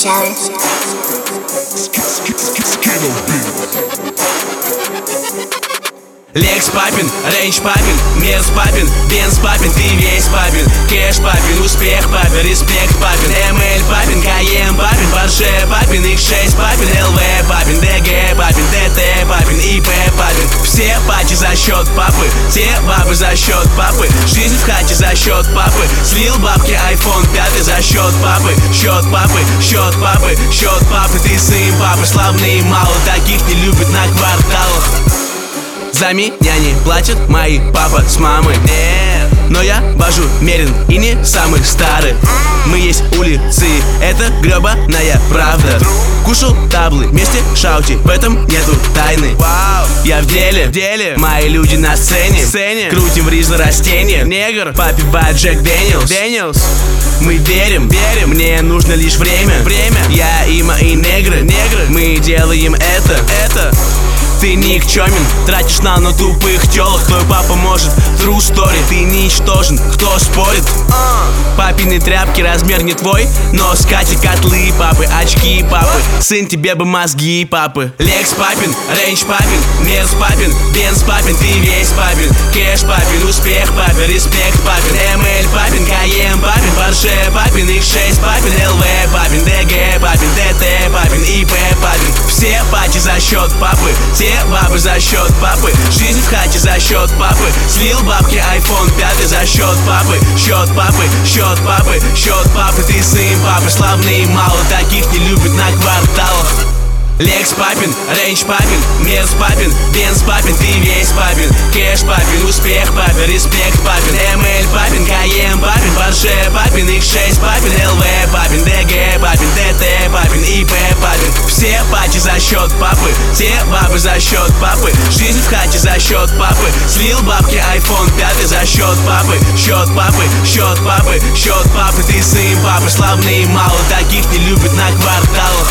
Лекс папин, рейндж папин, Мерс папин, Бенз папин, ты весь папин. Кэш папин, успех папин, респект папин, МЛ папин, КМ папин, Порше папин, X6 папин, ЛВ папин, ДГ папин, ДТ папин, ИП папин. Все пати за счет папы, все бабы за счет папы. Жизнь в хате за счет папы. Слил бабки iPhone 5 за счет папы. Счет папы, счет папы, счет папы. Ты сын папы, славный мало, таких не любят на кварталах. За меня не платят мои папа с мамой. Но я вожу мерен и не самый старый. Мы есть улицы, это гребаная правда. Кушал таблы вместе шаути, в этом нету тайны. Я в деле, мои люди на сцене. Крутим в ризло растения. Негр попивает Джек Дэниелс. Мы верим, мне нужно лишь время. Я, има и негры, мы делаем это. Ты никчемен, тратишь на тупых телок. Твой папа может, true story. Ты ничтожен, кто спорит? Папины тряпки, размер не твой, но скати котлы папы, очки папы. Сын, тебе бы мозги папы. Лекс папин, рейндж папин, Мерс папин, Бенз папин, ты весь папин. Кэш папин, успех папин, респект папин, МЛ папин, КМ папин, Порше папин, X6 папин, ЛВ папин, ДГ папин, ДТ папин, ИП папин. Все пати за счет папы, все бабы за счет папы. Жизнь в хате за счет папы. Слил бабки iPhone 5 за счет папы. Счет папы, счет папы, счет папы. Ты сын папы, славный мало, таких не любят на кварталах. Лекс папин, рейндж папин, Мерс папин, Бенз папин, ты весь папин. Кэш папин, успех папин, респект папин, МЛ папин, КМ папин, Порше папин, X6 папин, ЛВ папин, ДГ папин, ДТ папин, ИП папин. Все пати за счет папы, все бабы за счет папы. Жизнь в хате за счет папы. Слил бабки iPhone 5 за счет папы. Счет папы, счет папы, счет папы. Ты сын папы, славный мало, таких не любят на кварталах.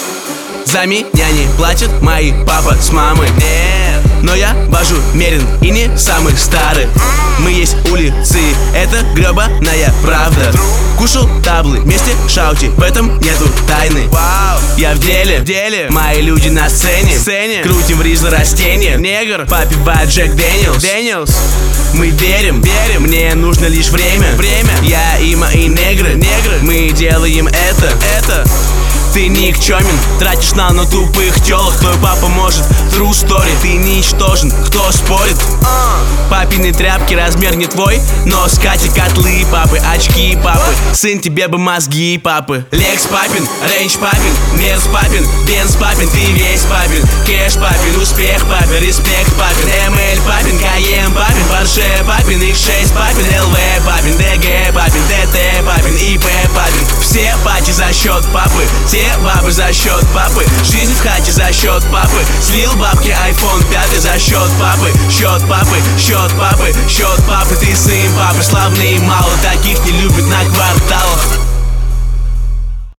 За меня не платят мои папа с мамой. Но я вожу мерен и не самый старый. Мы есть улицы, это гребаная правда. Кушал таблы вместе шаути, в этом нету тайны. Я в деле, мои люди на сцене. Крутим в ризло растения. Негр попивает Джек Дэниелс. Мы верим, мне нужно лишь время. Я, има и негры, мы делаем это. Ты никчемен, тратишь на тупых телок. Твой папа может, true story. Ты ничтожен, кто спорит? Папины тряпки, размер не твой, но скати котлы папы, очки папы. Сын, тебе бы мозги папы. Лекс папин, рейндж папин, Мерс папин, Бенз папин, ты весь папин. Кэш папин, успех папин, респект папин, МЛ папин, КМ папин, Порше папин, X6 папин, ЛВ папин, ДГ папин, ДТ папин, ИП папин. Все пати за счет папы, все бабы за счет папы. Жизнь в хате за счет папы. Слил бабки iPhone 5 за счет папы. Счет папы, счет папы, счет папы. Ты сын папы, славный мало, таких не любят на кварталах.